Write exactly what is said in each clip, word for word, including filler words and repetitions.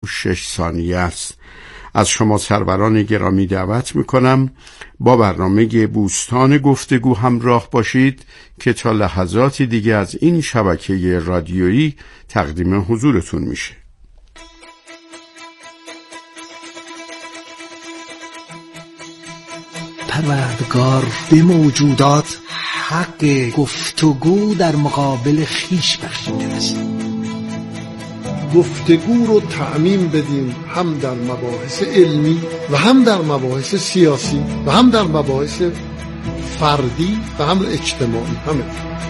و شش ثانیه است. از شما سروران گرامی دعوت میکنم با برنامه بوستان گفتگو همراه باشید که تا لحظاتی دیگه از این شبکه رادیویی تقدیم حضورتون میشه. پروردگار به موجودات حق گفتگو در مقابل خیش بخشیده است. گفتگو رو تعمیم بدیم هم در مباحث علمی و هم در مباحث سیاسی و هم در مباحث فردی و هم اجتماعی. همه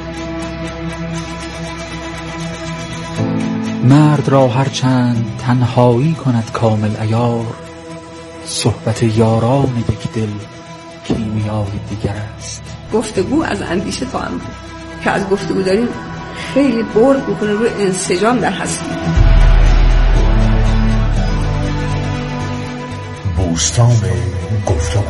مرد را هر چند تنهایی کند کامل عیار، صحبت یاران یک دل کیمیای دیگر است. گفتگو از اندیشه تا عمل که از گفتگو داریم خیلی برد میکنه روی انسجام در هستی. بوستان گفتگو.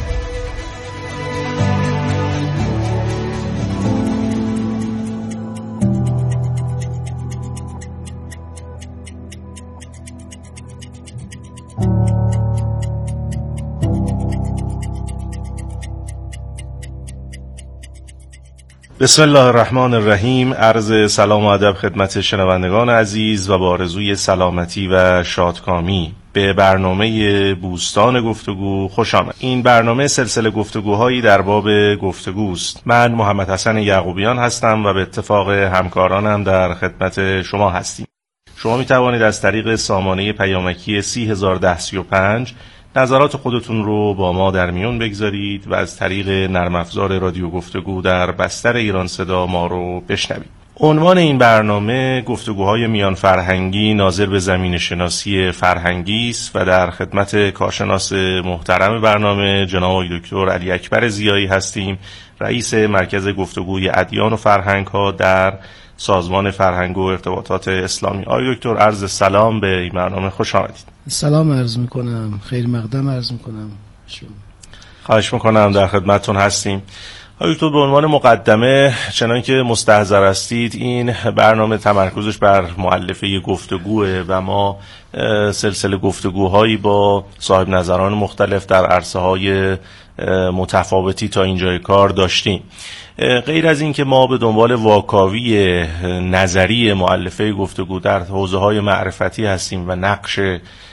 بسم الله الرحمن الرحیم. عرض سلام و ادب خدمت شنوندگان عزیز و با آرزوی سلامتی و شادکامی به برنامه بوستان گفتگو خوش آمد. این برنامه سلسله گفتگوهایی در باب گفتگوست. من محمد حسن یعقوبیان هستم و به اتفاق همکارانم در خدمت شما هستیم. شما می توانید از طریق سامانه پیامکی سی هزار و ده سی و پنج نظرات خودتون رو با ما در میون بگذارید و از طریق نرم افزار رادیو گفتگو در بستر ایران صدا ما رو بشنوید. عنوان این برنامه گفتگوهای میان فرهنگی ناظر به زمین شناسی فرهنگی است و در خدمت کارشناس محترم برنامه جناب دکتر علی اکبر ضیایی هستیم، رئیس مرکز گفتگوی ادیان و فرهنگ ها در سازمان فرهنگ و ارتباطات اسلامی. آقای دکتر عرض سلام به این برنامه، خوش آمدید. سلام عرض میکنم، خیر مقدم عرض میکنم. شما خواهش میکنم، در خدمتتون هستیم. آقای دکتر به عنوان مقدمه، چنان که مستحضر هستید این برنامه تمرکزش بر مؤلفه گفتگوه و ما سلسله گفتگوهایی با صاحب نظران مختلف در عرصه‌های متفاوتی تا اینجای کار داشتیم. غیر از این که ما به دنبال واکاوی نظری مؤلفه گفتگو در حوزه‌های معرفتی هستیم و نقش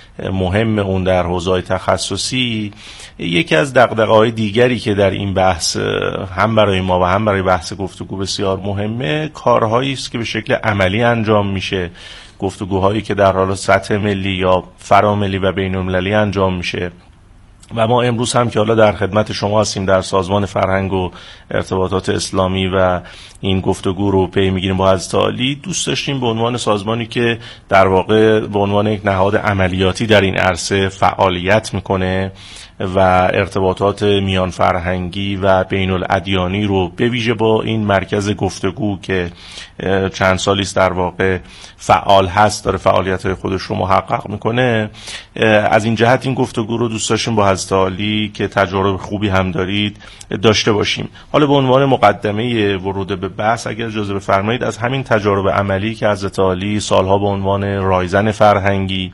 مهم اون در حوزه‌های تخصصی، یکی از دغدغه‌های دیگری که در این بحث هم برای ما و هم برای بحث گفتگو بسیار مهمه، کارهایی است که به شکل عملی انجام میشه، گفتگوهایی که در حال سطح ملی یا فراملی و بین‌المللی انجام میشه. و ما امروز هم که حالا در خدمت شما هستیم در سازمان فرهنگ و ارتباطات اسلامی و این گفتگو رو پی میگیریم با حضرت عالی، دوست داشتیم به عنوان سازمانی که در واقع به عنوان یک نهاد عملیاتی در این عرصه فعالیت میکنه و ارتباطات میان فرهنگی و بین الادیانی رو به ویژه با این مرکز گفتگو که چند سالی است در واقع فعال هست، داره فعالیت‌های خودش رو محقق میکنه، از این جهت این گفتگو رو دوست داشتیم با حضرت عالی که تجارب خوبی هم دارید داشته باشیم. حالا به عنوان مقدمه ورود به بحث اگر اجازه بفرمایید از همین تجارب عملی که حضرت عالی سالها به عنوان رایزن فرهنگی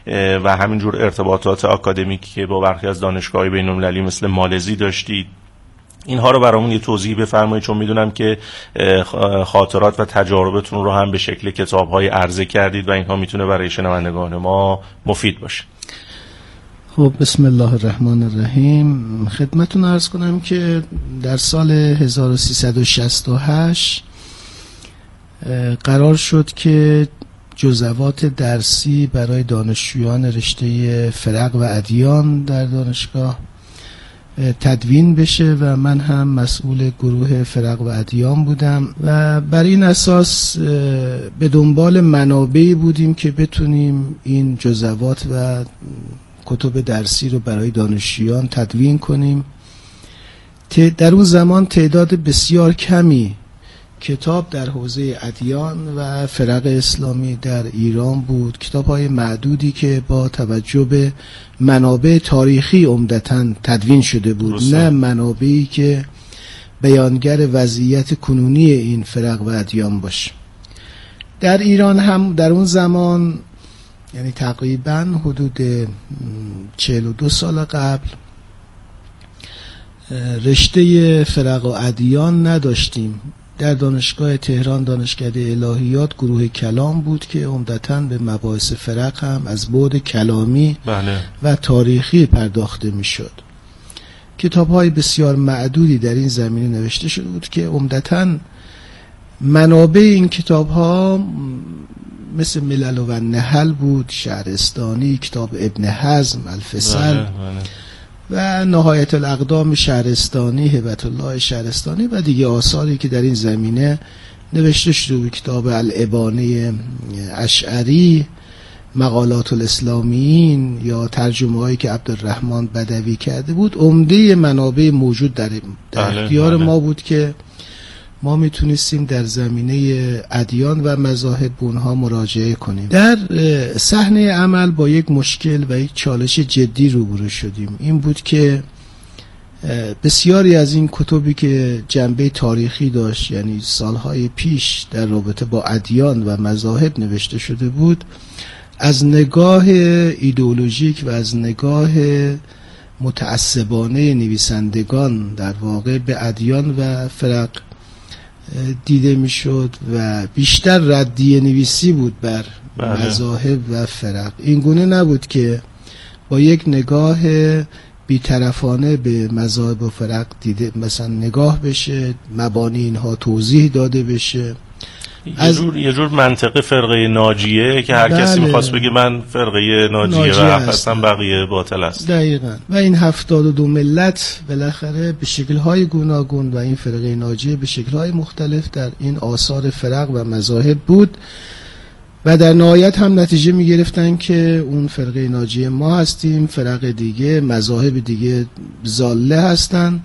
و همینجور ارتباطات آکادمیکی که با برخی از دانشگاه‌های بین‌المللی مثل مالزی داشتید، اینها رو برامون یه توضیح بفرمایید، چون میدونم که خاطرات و تجاربتون رو هم به شکل کتاب‌های عرضه کردید و اینها میتونه برای شنوندگان ما مفید باشه. خب بسم الله الرحمن الرحیم. خدمتتون عرض کنم که در سال هزار و سیصد و شصت و هشت قرار شد که جزوات درسی برای دانشجویان رشته فرق و ادیان در دانشگاه تدوین بشه و من هم مسئول گروه فرق و ادیان بودم و بر این اساس به دنبال منابعی بودیم که بتونیم این جزوات و کتب درسی رو برای دانشجویان تدوین کنیم. در اون زمان تعداد بسیار کمی کتاب در حوزه ادیان و فرق اسلامی در ایران بود، کتاب‌های معدودی که با توجه به منابع تاریخی عمدتاً تدوین شده بود، رسول. نه منابعی که بیانگر وضعیت کنونی این فرق و ادیان باشه. در ایران هم در اون زمان یعنی تقریبا حدود چهل و دو سال قبل رشته فرق و ادیان نداشتیم. در دانشگاه تهران، دانشکده الهیات، گروه کلام بود که عمدتاً به مباحث فرق هم از بعد کلامی بله. و تاریخی پرداخته میشد. کتاب‌های بسیار معدودی در این زمینه نوشته شده بود که عمدتاً منابع این کتاب‌ها مثل ملل و نحل بود، شهرستانی، کتاب ابن حزم، الفصل بله، بله. و نهایت الاقدام شهرستانی، هبت الله شهرستانی و دیگه آثاری که در این زمینه نوشته شده بود، کتاب الابانه اشعری، مقالات الاسلامیین یا ترجمه هایی که عبدالرحمن بدوی کرده بود، عمده منابع موجود در, در اختیار بله، بله. ما بود که ما میتونستیم در زمینه ادیان و مذاهب به اونها مراجعه کنیم. در صحنه عمل با یک مشکل و یک چالش جدی روبرو شدیم. این بود که بسیاری از این کتبی که جنبه تاریخی داشت، یعنی سالهای پیش در رابطه با ادیان و مذاهب نوشته شده بود، از نگاه ایدئولوژیک و از نگاه متعصبانه نویسندگان در واقع به ادیان و فرق دیده میشد و بیشتر ردیه نویسی بود بر بله. مذاهب و فرق. این گونه نبود که با یک نگاه بی‌طرفانه به مذاهب و فرق دیده مثلا نگاه بشه، مبانی اینها توضیح داده بشه. یه جور یه جور منطقه فرقه ناجیه که هر بله. کسی می‌خواست بگه من فرقه ناجیه, ناجیه و هستم، بقیه باطل است. دقیقاً. و این هفتاد و دو ملت بالاخره به شکل‌های گوناگون و این فرقه ناجیه به شکل‌های مختلف در این آثار فرق و مذاهب بود و در نهایت هم نتیجه می‌گرفتن که اون فرقه ناجیه ما هستیم، فرق دیگه، مذاهب دیگه ضاله هستن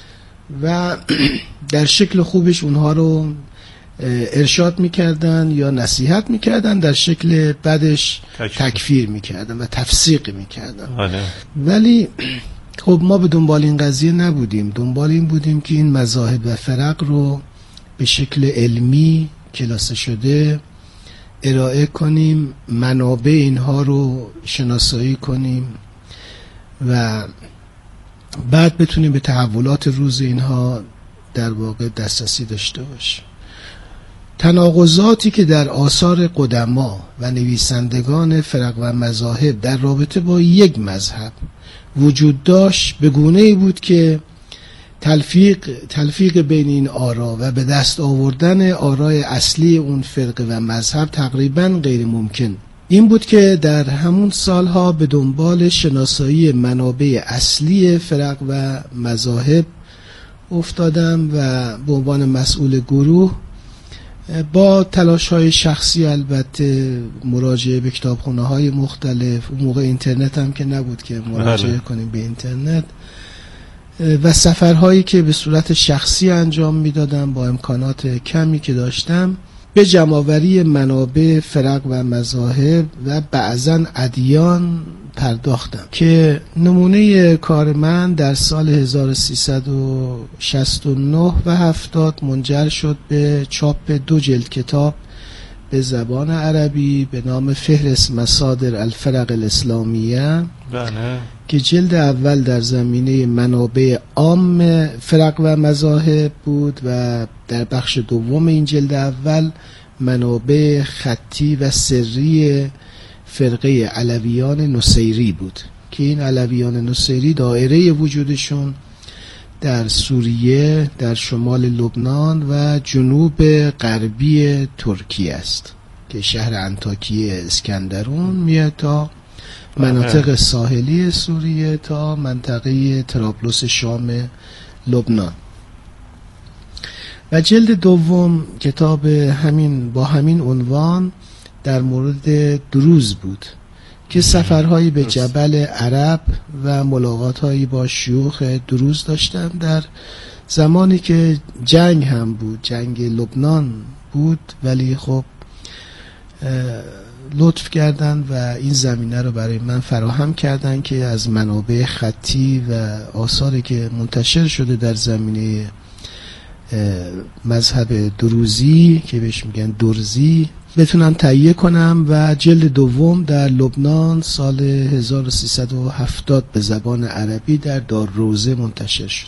و در شکل خوبش اونها رو ارشاد میکردن یا نصیحت میکردن، در شکل بدش تکفیر, تکفیر میکردن و تفسیق میکردن. ولی خب ما به دنبال این قضیه نبودیم، دنبال این بودیم که این مذاهب و فرق رو به شکل علمی کلاسه شده ارائه کنیم، منابع اینها رو شناسایی کنیم و بعد بتونیم به تحولات روز اینها در واقع دسترسی داشته باشیم. تناقضاتی که در آثار قدما و نویسندگان فرق و مذاهب در رابطه با یک مذهب وجود داشت به گونه‌ای بود که تلفیق تلفیق بین این آرا و به دست آوردن آرای اصلی اون فرقه و مذهب تقریباً غیر ممکن. این بود که در همون سالها به دنبال شناسایی منابع اصلی فرق و مذاهب افتادم و به عنوان مسئول گروه با تلاش‌های شخصی البته مراجعه به کتابخونه‌های مختلف، اون موقع اینترنت هم که نبود که مراجعه بله. کنیم به اینترنت و سفرهایی که به صورت شخصی انجام میدادم با امکانات کمی که داشتم به جمع‌آوری منابع فرق و مذاهب و بعضاً ادیان پرداختم که نمونه کار من در سال هزار و سیصد و شصت و نه و هفتاد منجر شد به چاپ دو جلد کتاب به زبان عربی به نام فهرست مصادر الفرق الاسلامیه بله. که جلد اول در زمینه منابع عام فرق و مذاهب بود و در بخش دوم این جلد اول منابع خطی و سری فرقه علویان نصیری بود که این علویان نصیری دایره وجودشون در سوریه، در شمال لبنان و جنوب غربی ترکیه است که شهر انطاکیه اسکندرون میاد تا مناطق ساحلی سوریه تا منطقه طرابلس شام لبنان. و جلد دوم کتاب همین با همین عنوان در مورد دروز بود که سفرهایی به جبل عرب و ملاقاتهایی با شیوخ دروز داشتم در زمانی که جنگ هم بود، جنگ لبنان بود، ولی خب لطف کردن و این زمینه رو برای من فراهم کردن که از منابع خطی و آثاری که منتشر شده در زمینه مذهب دروزی که بهش میگن درزی بتونم تهیه کنم و جلد دوم در لبنان سال هزار و سیصد و هفتاد به زبان عربی در دارالروضه منتشر شد.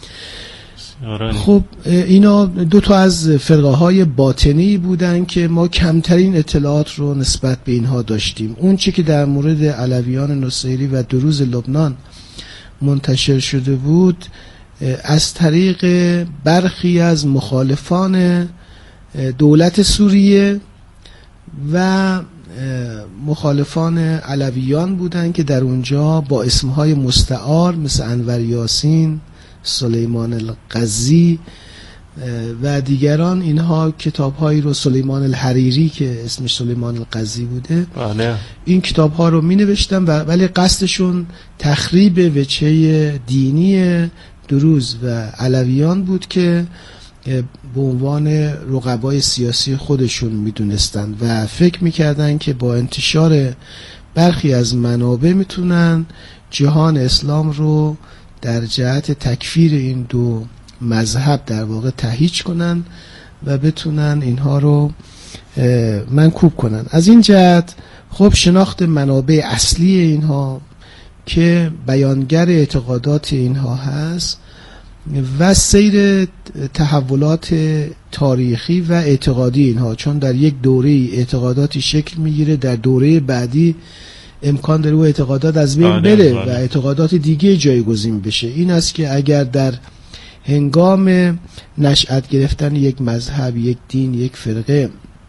خب اینا دو تا از فرقه های باطنی بودن که ما کمترین اطلاعات رو نسبت به اینها داشتیم. اون چی که در مورد علویان نصیری و دروز لبنان منتشر شده بود از طریق برخی از مخالفان دولت سوریه و مخالفان علویان بودن که در اونجا با اسمهای مستعار مثل انور یاسین، سلیمان القضی و دیگران، اینها کتاب‌هایی رو، سلیمان الحریری که اسمش سلیمان القضی بوده، بله. این کتاب‌ها رو می‌نوشتن ولی قصدشون تخریب وجهه دینی دروز و علویان بود که به عنوان رقبای سیاسی خودشون میدونستن و فکر میکردن که با انتشار برخی از منابع میتونن جهان اسلام رو در جهت تکفیر این دو مذهب در واقع تهییج کنن و بتونن اینها رو منکوب کنن. از این جهت خب شناخت منابع اصلی اینها که بیانگر اعتقادات اینها هست و سیر تحولات تاریخی و اعتقادی اینها، چون در یک دوره اعتقاداتی شکل میگیره، در دوره بعدی امکان داره و اعتقادات از بین بره و اعتقادات دیگه جایگزین بشه. این است که اگر در هنگام نشأت گرفتن یک مذهب، یک دین، یک فرقه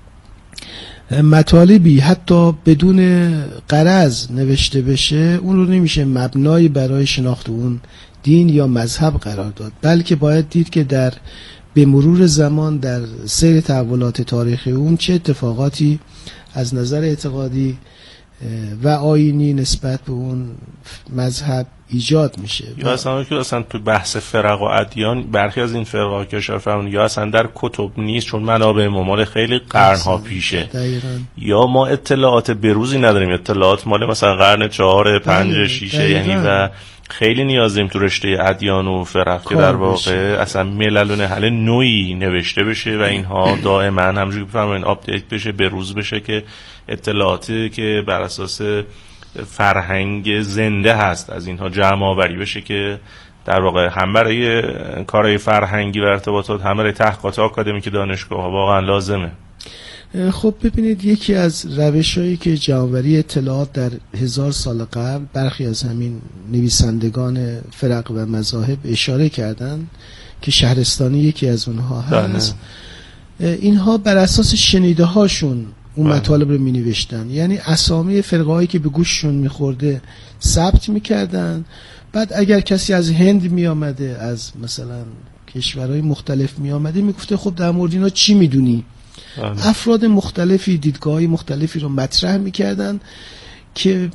مطالبی حتی بدون غرض نوشته بشه، اون رو نمیشه مبنایی برای شناخت اون دین یا مذهب قرار داد، بلکه باید دید که در به مرور زمان در سیر تحولات تاریخی اون چه اتفاقاتی از نظر اعتقادی و آیینی نسبت به اون مذهب ایجاد میشه. یا اصلا که اصلا تو بحث فرق و ادیان برخی از این فرقا که اشاره فرمودید یا اصلا در کتب نیست، چون منابع مال خیلی قرنها پیشه. دقیقاً. یا ما اطلاعات بروزی نداریم، اطلاعات مال مثلا قرن چهار، پنج، شیشه، یعنی و خیلی نیازیم تو رشته ادیان و فرق که در واقع اصلا ملل و نهل نوعی نوشته بشه و اینها دائما همونجوری بفرمایید آپدیت بشه، بروز بشه که اطلاعاتی که بر اساس فرهنگ زنده هست از اینها جمع آوری بشه که در واقع هم برای کارهای فرهنگی و ارتباطات هم برای تحقیقات آکادمیک دانشگاه ها واقعا لازمه. خب ببینید یکی از روش‌هایی که جمع‌آوری اطلاعات در هزار سال قبل برخی از همین نویسندگان فرق و مذاهب اشاره کردن که شهرستانی یکی از اونها هست، اینها بر اساس شنیده هاشون اون مطالب رو می نوشتن، یعنی اسامی فرقه هایی که به گوششون می خورده ثبت می کردن. بعد اگر کسی از هند می آمده، از مثلا کشورهای مختلف می آمده، می گفته خب در مورد اینا چی می دونی؟ افراد مختلفی دیدگاه‌های مختلفی رو مطرح می‌کردن که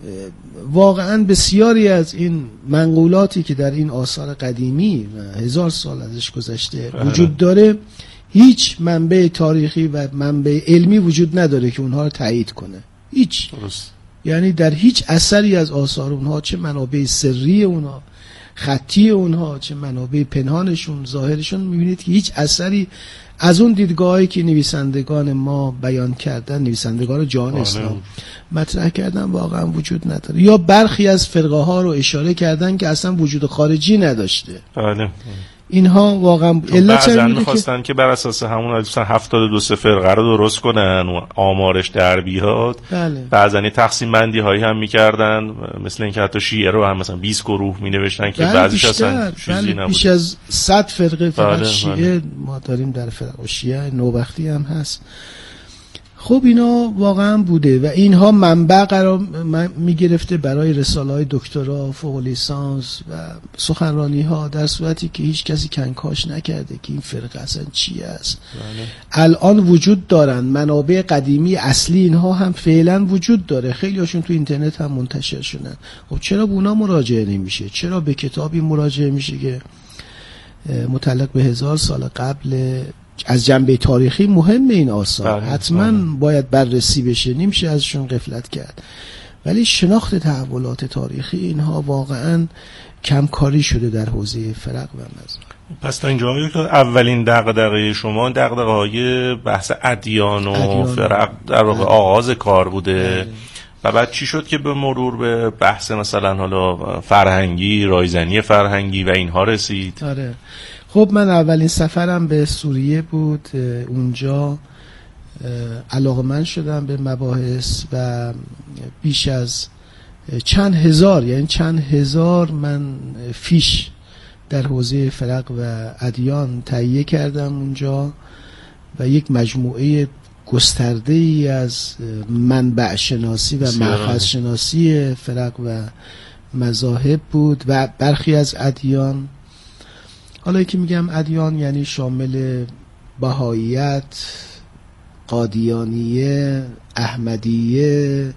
واقعاً بسیاری از این منقولاتی که در این آثار قدیمی و هزار سال ازش گذشته وجود داره هیچ منبع تاریخی و منبع علمی وجود نداره که اونها رو تایید کنه، هیچ. درست. یعنی در هیچ اثری از آثار اونها، چه منابع سری اونها، خطی اونها، چه منابع پنهانشون، ظاهرشون، می‌بینید که هیچ اثری از اون دیدگاهی که نویسندگان ما بیان کردن، نویسندگان جهان اسلام مطرح کردن، واقعا وجود نداره. یا برخی از فرقه ها رو اشاره کردن که اصلا وجود خارجی نداشته. بله. اینها واقعا علت بعضن می‌خواستن که بر اساس همون مثلا هفتاد و دو فرقه رو درست کنن و آمارش در بیاد. بله. بعضن تقسیم بندی هایی هم می‌کردن، مثل اینکه حتی شیعه رو هم مثلا بیست گروه می‌نوشتن که بله بعضیش اصلا چیزی بله نبود. بیش از صد فرقه فقط بله شیعه بله. ما داریم در فرقه شیعه، نوبختی هم هست. خب اینا واقعا بوده و اینها منبع قرار میگرفته برای رساله های دکترا، فوق لیسانس و سخنرانی ها، در صورتی که هیچ کسی کنکاش نکرده که این فرقه اصلا چی است. بله. الان وجود دارن منابع قدیمی اصلی اینها هم فعلا وجود داره، خیلی هاشون تو اینترنت هم منتشر شدن. خب چرا به اونا مراجعه نمیشه؟ چرا به کتابی مراجعه میشه که متعلق به هزار سال قبل از جنبه تاریخی مهم این آثار حتما باید بررسی بشه، نمیشه ازشون غفلت کرد. ولی شناخت تحولات تاریخی اینها واقعا کمکاری شده در حوزه فرق و مذاهب. پس تا اینجا اولین دغدغه شما دغدغه‌های بحث ادیان و فرق در واقع آغاز کار بوده و بعد چی شد که به مرور به بحث مثلا حالا فرهنگی، رایزنی فرهنگی و اینها رسید؟ آره خب من اولین سفرم به سوریه بود، اونجا علاقه‌مند شدم به مباحث و بیش از چند هزار یعنی چند هزار من فیش در حوزه فرق و ادیان تهیه کردم اونجا و یک مجموعه گسترده ای از منبع شناسی و مأخذ شناسی فرق و مذاهب بود و برخی از ادیان، حالا که میگم ادیان یعنی شامل بهاییت، قادیانیه، احمدیه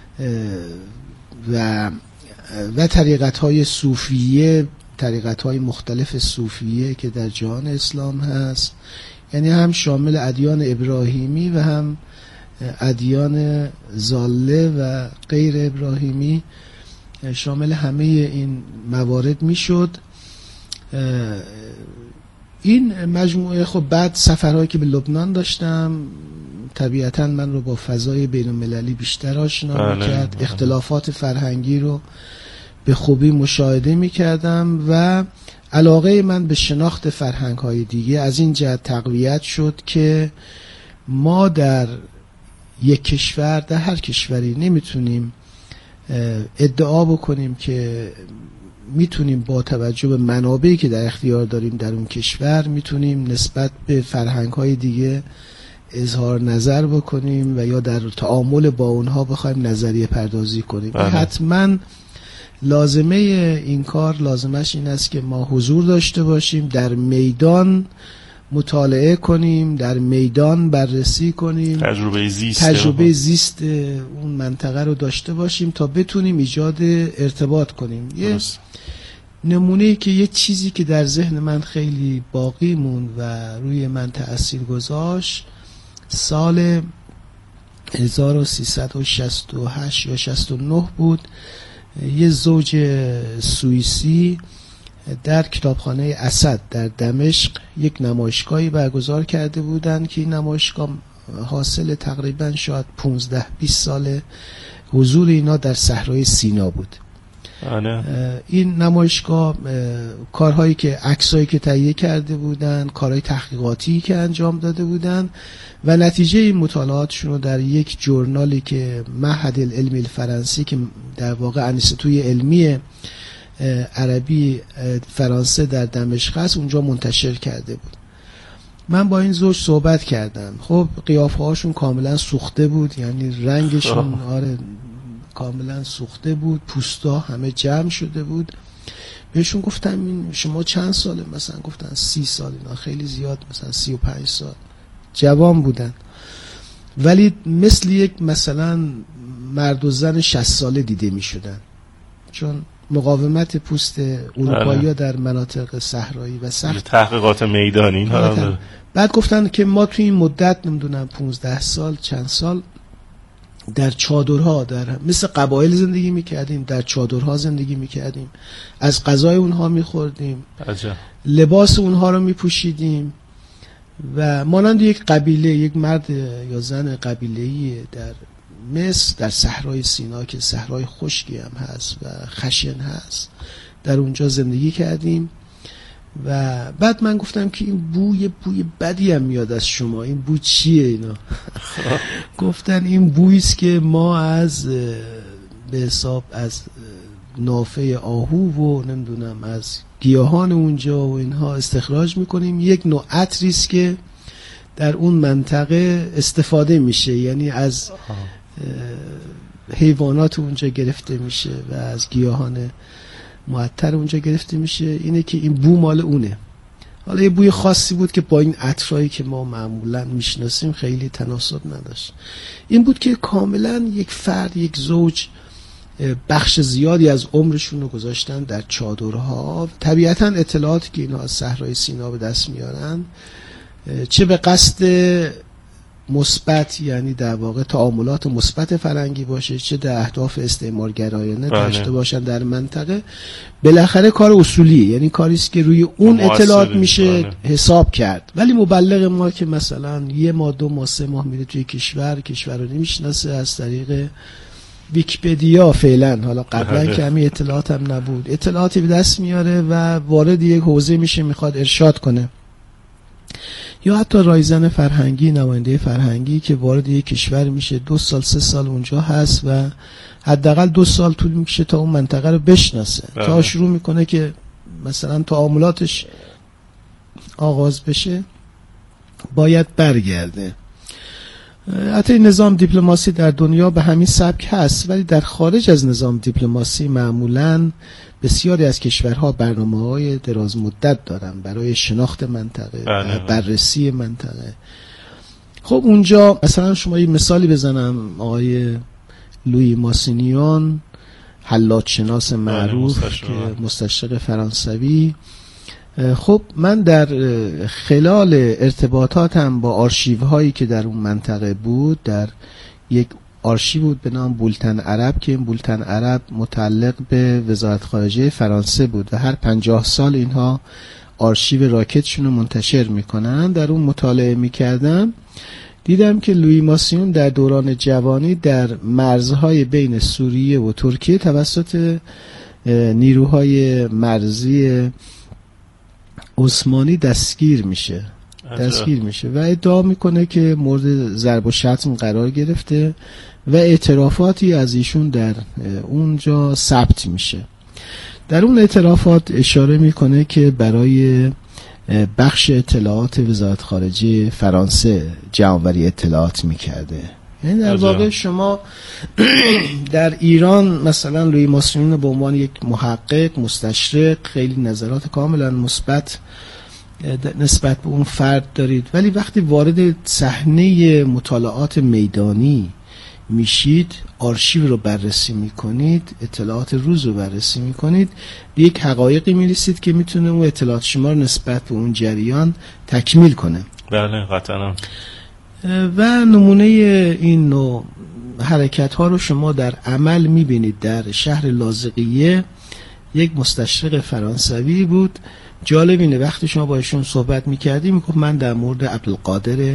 و و طریقت‌های صوفیه، طریقت‌های مختلف صوفیه که در جهان اسلام هست، یعنی هم شامل ادیان ابراهیمی و هم ادیان ضاله و غیر ابراهیمی، شامل همه این موارد میشد. این مجموعه خب بعد سفرهایی که به لبنان داشتم طبیعتاً من رو با فضای بین المللی بیشتر آشنا می‌کرد، اختلافات فرهنگی رو به خوبی مشاهده می‌کردم و علاقه من به شناخت فرهنگ‌های دیگه از این جهت تقویت شد که ما در یک کشور، در هر کشوری نمیتونیم ادعا بکنیم که میتونیم با توجه به منابعی که در اختیار داریم در اون کشور میتونیم نسبت به فرهنگ‌های دیگه اظهار نظر بکنیم و یا در تعامل با اونها بخوایم نظریه پردازی کنیم. حتما لازمه این کار لازمش این است که ما حضور داشته باشیم، در میدان مطالعه کنیم، در میدان بررسی کنیم، تجربه زیست تجربه زیست اون منطقه رو داشته باشیم تا بتونیم ایجاد ارتباط کنیم. یه نمونه‌ای که یه چیزی که در ذهن من خیلی باقی موند و روی من تأثیر گذاشت، سال هزار و سیصد و شصت و هشت یا شصت و نه بود، یه زوج سوئیسی در کتابخانه اسد در دمشق یک نمایشگاهی برگزار کرده بودند که این نمایشگاه حاصل تقریبا شاید پانزده بیست سال حضور اینا در صحرای سینا بود. آره. این نمایشگاه کارهایی که عکسایی که تهیه کرده بودن، کارهای تحقیقاتی که انجام داده بودن و نتیجه این مطالعاتشون رو در یک جورنالی که معهد العلم الفرانسی که در واقع انستیتوی علمی عربی فرانسه در دمشق است اونجا منتشر کرده بود. من با این زوج صحبت کردم. خب قیافه هاشون کاملا سوخته بود، یعنی رنگشون آره کاملا سوخته بود، پوستا همه جمع شده بود. بهشون گفتم این شما چند ساله؟ مثلا گفتن سی سال. اینا خیلی زیاد، مثلا سی و پنج سال جوان بودن، ولی مثل یک مثلا مرد و زن شصت ساله دیده می شدن، چون مقاومت پوست اروپایی‌ها در مناطق صحرایی و سخت تحقیقات میدانی ها. بعد گفتن که ما توی این مدت نمیدونم پانزده سال چند سال در چادرها، در مثل قبایل زندگی میکردیم، در چادرها زندگی میکردیم، از غذای اونها میخوردیم، لباس اونها رو میپوشیدیم و مانند یک قبیله، یک مرد یا زن قبیله‌ای در مصر در صحرای سینا که صحرای خشکی هم هست و خشن هست در اونجا زندگی کردیم. و بعد من گفتم که این بوی بوی بدی هم میاد از شما، این بوی چیه اینا؟ گفتن این بوییست که ما از به حساب از نافه آهو و نمیدونم از گیاهان اونجا و اینها استخراج میکنیم، یک نوع عطریست که در اون منطقه استفاده میشه، یعنی از حیوانات اونجا گرفته میشه و از گیاهان معطر اونجا گرفته میشه، اینه که این بو مال اونه. حالا یه بوی خاصی بود که با این عطرایی که ما معمولا میشناسیم خیلی تناسب نداشت. این بود که کاملا یک فرد، یک زوج بخش زیادی از عمرشون رو گذاشتن در چادرها. طبیعتا اطلاعاتی که اینها از صحرای سینا به دست میارن چه به قصد مثبت، یعنی در واقع تعاملات مثبت فرهنگی باشه، چه در اهداف استعمارگرایانه داشته باشن در منطقه، بالاخره کار اصولی، یعنی کاری است که روی اون اطلاعات میشه بله. حساب کرد. ولی مبلغ ما که مثلا یه ماه دو ماه سه ماه میره توی کشور کشور رو نمیشناسه، از طریق ویکی‌پدیا فعلا، حالا قبلا که همین اطلاعات هم نبود، اطلاعاتی به دست میاره و وارد یک حوزه میشه میخواد ارشاد کنه، یا حتی رایزن فرهنگی، نماینده فرهنگی که وارد یک کشور میشه، دو سال سه سال اونجا هست و حداقل دو سال طول میکشه تا اون منطقه رو بشناسه بله. تا شروع میکنه که مثلا تعاملاتش آغاز بشه باید برگرده. حتی نظام دیپلماسی در دنیا به همین سبک هست، ولی در خارج از نظام دیپلماسی معمولاً بسیاری از کشورها برنامه‌های دراز مدت دارن برای شناخت منطقه، بله. بررسی منطقه. خب اونجا مثلا شما یه مثالی بزنم، آقای لویی ماسینیون، حلاج شناس معروف که مستشرق فرانسوی، خب من در خلال ارتباطاتم با آرشیوهایی که در اون منطقه بود، در یک آرشیو بود به نام بولتن عرب که این بولتن عرب متعلق به وزارت خارجه فرانسه بود و هر پنجاه سال اینها آرشیو راکتشون رو منتشر میکنن. در اون مطالعه میکردم، دیدم که لویی ماسیون در دوران جوانی در مرزهای بین سوریه و ترکیه توسط نیروهای مرزی عثمانی دستگیر میشه دستگیر میشه و ادعا میکنه که مورد ضرب و شتم قرار گرفته و اعترافاتی از ایشون در اونجا ثبت میشه. در اون اعترافات اشاره میکنه که برای بخش اطلاعات وزارت خارجه فرانسه جمع‌آوری اطلاعات میکرده. یعنی در واقع شما در ایران مثلا لویی ماسیون به عنوان یک محقق مستشرق خیلی نظرات کاملا مثبت نسبت به اون فرد دارید، ولی وقتی وارد صحنه مطالعات میدانی میشید، آرشیو رو بررسی میکنید، اطلاعات روز رو بررسی میکنید، به یک حقایقی میرسید که میتونه اون اطلاعات شما رو نسبت به اون جریان تکمیل کنه. بله قطعا. و نمونه این نوع حرکت ها رو شما در عمل میبینید. در شهر لاذقیه یک مستشرق فرانسوی بود، جالب اینه وقتی شما با ایشون صحبت میکردی میگفت من در مورد عبدالقادر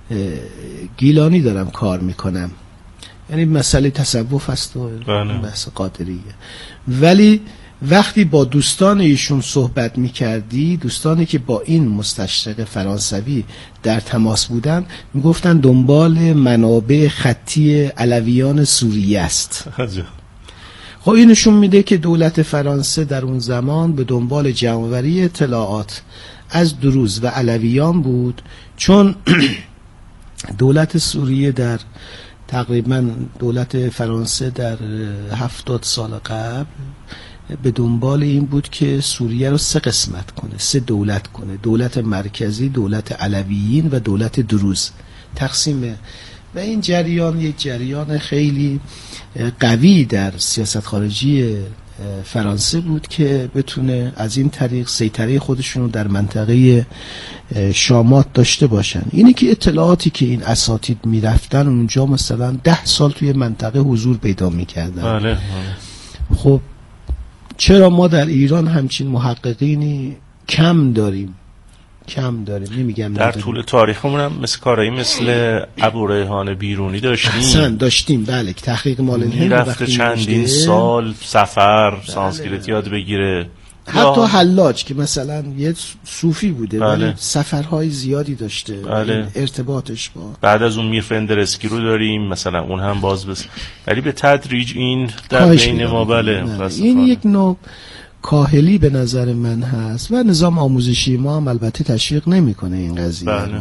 گیلانی دارم کار میکنم، یعنی مسئله تصوف است و بحث قادریه. ولی وقتی با دوستان ایشون صحبت میکردی، دوستانی که با این مستشرق فرانسوی در تماس بودن، میگفتن دنبال منابع خطی علویان سوریه است. خب این نشون میده که دولت فرانسه در اون زمان به دنبال جمع‌آوری اطلاعات از دروز و علویان بود، چون دولت سوریه در تقریبا دولت فرانسه در هفتاد سال قبل به دنبال این بود که سوریه رو سه قسمت کنه، سه دولت کنه، دولت مرکزی، دولت علویین و دولت دروز تقسیمه. و این جریان یک جریان خیلی قوی در سیاست خارجی فرانسه بود که بتونه از این طریق سیطره خودشون رو در منطقه شامات داشته باشن. اینی که اطلاعاتی که این اساتید میرفتن اونجا مثلا ده سال توی منطقه حضور پیدا میکردن. بله بله. خب چرا ما در ایران همچین محققینی کم داریم؟ کم داریم، نمیگم در نداریم. طول تاریخمون هم مثل کارایی مثل ابو ریحان بیرونی داشتیم. احسن داشتیم، بله، که تحقیق مال الهند رفته چندین سال سفر بله. سانسکریت یاد بگیره، حتی حلاج که مثلا یه صوفی بوده بله. ولی سفرهای زیادی داشته بله. ارتباطش با بعد از اون میر فندرسکی رو داریم مثلا، اون هم باز بس، ولی به تدریج این در بین ما بله. این یک نوع کاهلی به نظر من هست و نظام آموزشی ما هم البته تشویق نمیکنه این قضیه. بله.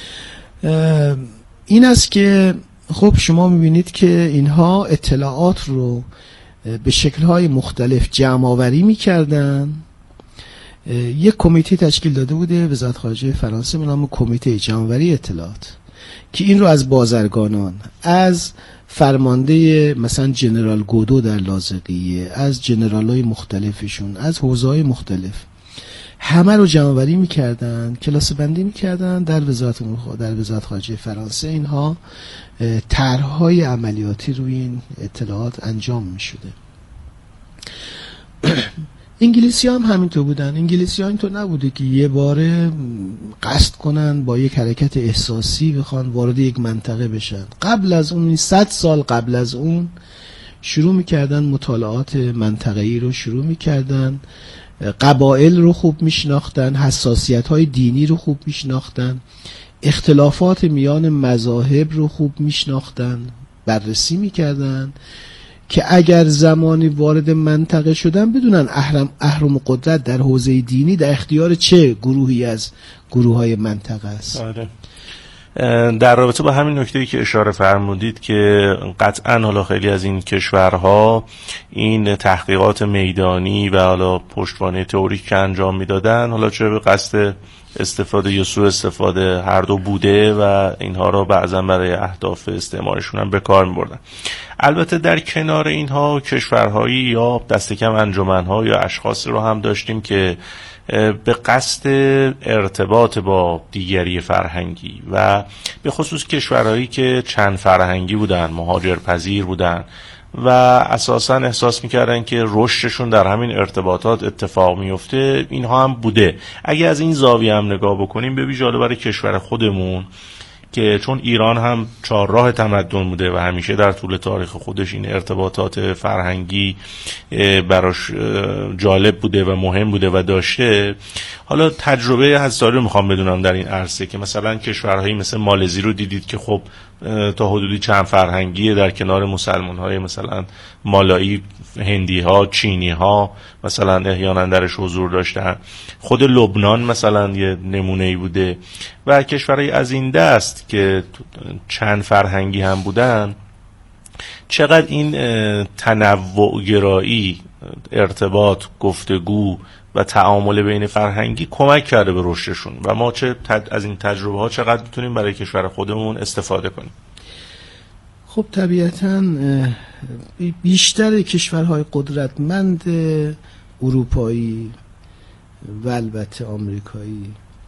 این است که خب شما میبینید که اینها اطلاعات رو به شکل‌های مختلف جمع آوری می‌کردن. یک کمیته تشکیل داده بوده وزارت خارجه فرانسه به نام کمیته جمع‌آوری اطلاعات که این رو از بازرگانان، از فرمانده مثلا جنرال گودو در لاذقیه، از جنرال‌های مختلفشون، از حوزه‌های مختلف، همه رو جمع‌آوری می‌کردن، کلاس بندی می‌کردن در وزارت امور در وزارت خارجه فرانسه. اینها طرح‌های عملیاتی روی این اطلاعات انجام می‌شده. انگلیسی هم همینطور بودن. انگلیسی ها اینطور نبوده که یه باره قصد کنن با یک حرکت احساسی بخوان وارد یک منطقه بشن. قبل از اون، صد سال قبل از اون، شروع میکردن مطالعات منطقه‌ای رو شروع میکردن، قبایل رو خوب میشناختن، حساسیت های دینی رو خوب میشناختن، اختلافات میان مذاهب رو خوب میشناختن، بررسی میکردن که اگر زمانی وارد منطقه شدن بدونن اهرم اهرم قدرت در حوزه دینی در اختیار چه گروهی از گروه‌های منطقه است. آره. در رابطه با همین نکته‌ای که اشاره فرمودید که قطعاً حالا خیلی از این کشورها این تحقیقات میدانی و حالا پشتوانه تئوریک که انجام میدادن، حالا چه به قصد استفاده یا سوء استفاده هر دو بوده و اینها را بعضا برای اهداف استعمارشون هم به کار می‌بردن. البته در کنار اینها کشورهایی یا دست کم انجمن‌ها یا اشخاصی رو هم داشتیم که به قصد ارتباط با دیگری فرهنگی و به خصوص کشورهایی که چند فرهنگی بودن، مهاجرپذیر بودن و اساساً احساس میکردن که رشدشون در همین ارتباطات اتفاق میفته، اینها هم بوده. اگه از این زاویه هم نگاه بکنیم، به ویژه برای کشور خودمون که چون ایران هم چهارراه تمدن بوده و همیشه در طول تاریخ خودش این ارتباطات فرهنگی براش جالب بوده و مهم بوده و داشته. حالا تجربه هزاری رو میخوام بدونم در این عرصه که مثلا کشورهایی مثل مالزی رو دیدید که خب تا حدودی چند فرهنگیه، در کنار مسلمان های مثلا مالایی، هندی ها، چینی ها مثلا احیانا درش حضور داشتن. خود لبنان مثلا یه نمونه‌ای بوده و کشورهای از این دست که چند فرهنگی هم بودن. چقدر این تنوع گرایی، ارتباط، گفتگو و تعامل بین فرهنگی کمک کرده به رشدشون و ما چه از این تجربه ها چقدر میتونیم برای کشور خودمون استفاده کنیم؟ خب طبیعتاً بیشتر کشورهای قدرتمند اروپایی و البته آمریکایی،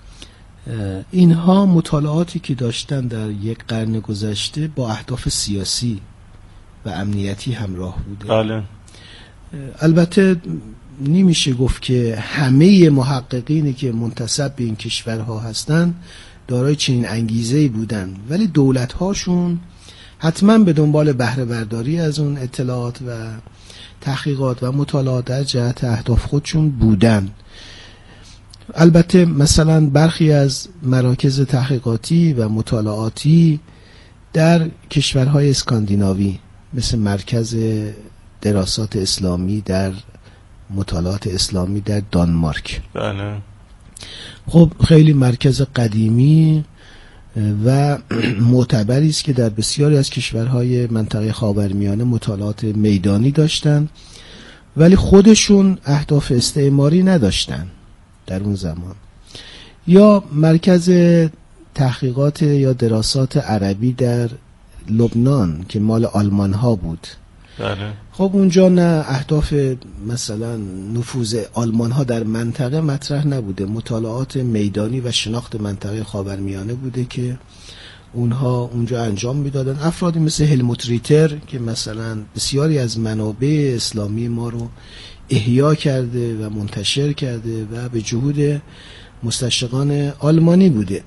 اینها مطالعاتی که داشتن در یک قرن گذشته با اهداف سیاسی و امنیتی همراه بوده. بله. البته نمیشه گفت که همه محققینی که منتسب به این کشورها هستند دارای چنین انگیزه‌ای بودن، ولی دولت‌هاشون حتما به دنبال بهره برداری از اون اطلاعات و تحقیقات و مطالعات در جهت اهداف خودشون بودن. البته مثلا برخی از مراکز تحقیقاتی و مطالعاتی در کشورهای اسکاندیناوی مثل مرکز دراسات اسلامی در مطالعات اسلامی در دانمارک، بله، خب خیلی مرکز قدیمی و معتبری است که در بسیاری از کشورهای منطقه خاورمیانه مطالعات میدانی داشتن، ولی خودشون اهداف استعماری نداشتن در اون زمان. یا مرکز تحقیقات یا دراسات عربی در لبنان که مال آلمان ها بود. بله. خب اونجا نه اهداف مثلا نفوذ آلمان ها در منطقه مطرح نبوده، مطالعات میدانی و شناخت منطقه خاورمیانه بوده که اونها اونجا انجام میدادن. افرادی مثل هلموت ریتر که مثلا بسیاری از منابع اسلامی ما رو احیا کرده و منتشر کرده و به جهود مستشرقان آلمانی بوده.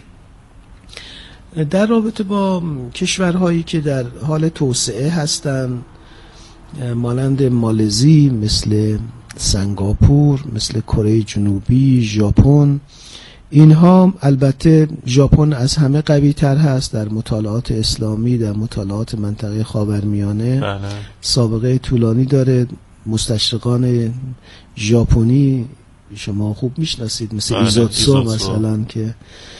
در رابطه با کشورهایی که در حال توسعه هستند مانند مالزی، مثل سنگاپور، مثل کره جنوبی، ژاپن، اینها البته ژاپن از همه قوی تر هست در مطالعات اسلامی، در مطالعات منطقه خاورمیانه. بله. سابقه طولانی داره. مستشرقان ژاپنی شما خوب میشناسید مثل بله. ایزوتسو مثلا که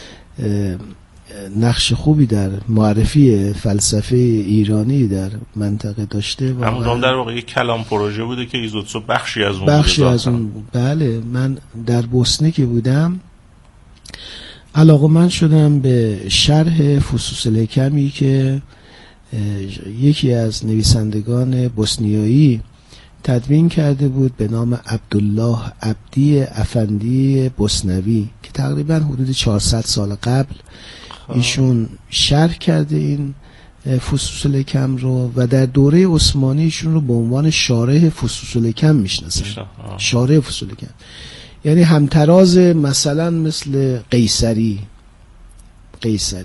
نقش خوبی در معرفی فلسفه ایرانی در منطقه داشته. همون در واقع یک کلام پروژه بوده که ایزوتسو بخشی از اون بخشی از اون بله. من در بوسنه که بودم علاقه‌مند شدم به شرح فصوص الحکمی که یکی از نویسندگان بوسنیایی تدوین کرده بود به نام عبدالله عبدی افندی بوسنوی که تقریبا حدود چهارصد سال قبل ایشون شرح کرده این فصوص الحکم رو و در دوره عثمانی ایشون رو به عنوان شارح فصوص الحکم میشناسن. شارح فصوص الحکم یعنی همتراز مثلا مثل قیصری قیصری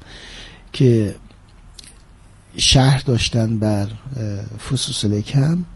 که شرح داشتن بر فصوص الحکم